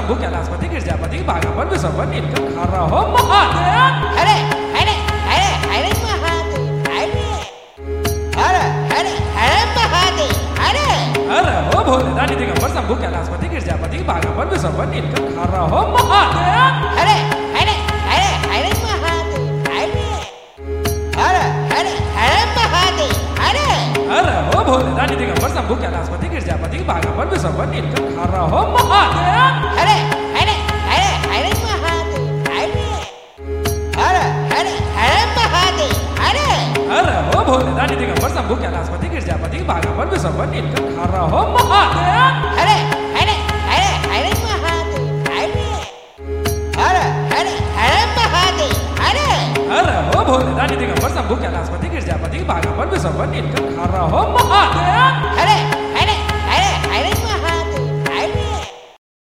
शंभु कैलाशपति गिरजापति भागवत विश्ववर नीलकंठ हर हो महादेव। हरे हरे हरे हरे महादेव हरे हरे हरे हरे महादेव हरे हर हो भोलेनाथ दिगंबर शंभु कैलाशपति गिरजापति भागवत विश्ववर नीलकंठ हर हो महादेव। हरे हरे हरे हरे महादेव हरे हरे हरे हरे महादेव हरे हर हो भोलेनाथ दिगंबर शंभु कैलाशपति गिरजापति भागवत विश्ववर नीलकंठ हर हो महादेव। हरे हरे हरे हरे महादेव हरे हरे हरे हरे महादेव हरे हर हो भोलेनाथ दिगंबर शंभु कैलाशपति गिरजापति भागवत विश्ववर नीलकंठ हर हो महादेव। हरे हरे हरे हरे महादेव हरे हरे हरे हरे महादेव हरे हर हो भोलेनाथ दिगंबर शंभु कैलाशपति गिरजापति भागवत विश्ववर नीलकंठ हर हो महादेव।